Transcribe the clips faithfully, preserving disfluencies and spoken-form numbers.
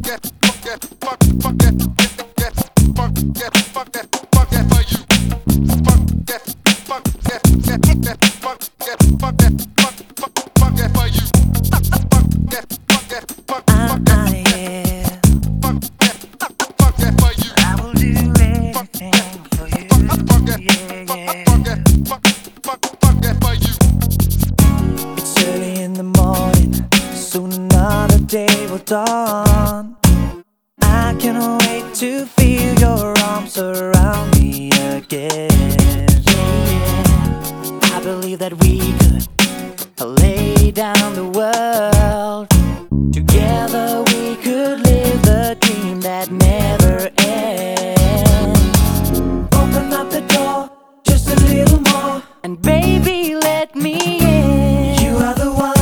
Day will dawn. I can't wait to feel your arms around me again. Yeah, I believe that we could lay down the world. Together we could live the dream that never ends. Open up the door just a little more, and baby, let me in. You are the one.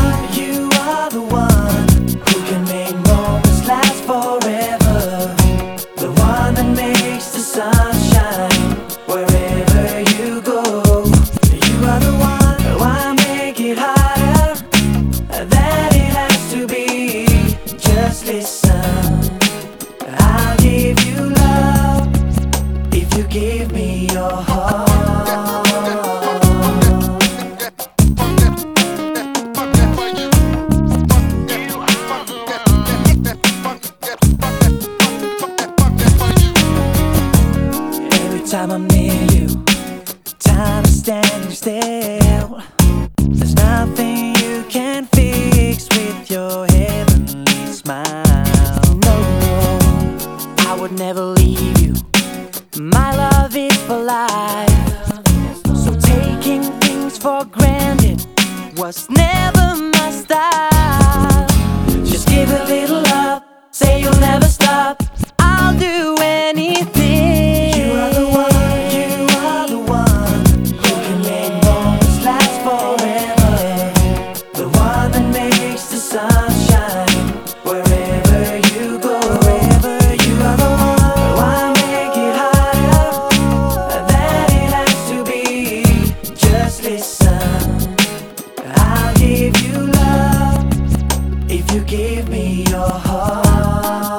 Sunshine wherever you go. You are the one. Why make it harder than it has to be? Just listen. I'll give you love if you give me your heart. Time I'm near you, time is standing still. There's nothing you can fix with your heavenly smile. No, no, I would never leave you. My love is for life. So taking things for granted was never my style. Just give a little love, say you'll never stop. I'll do anything. Sunshine wherever you go. Wherever you are the one. Why make it harder than it has to be? Just listen. I'll give you love if you give me your heart.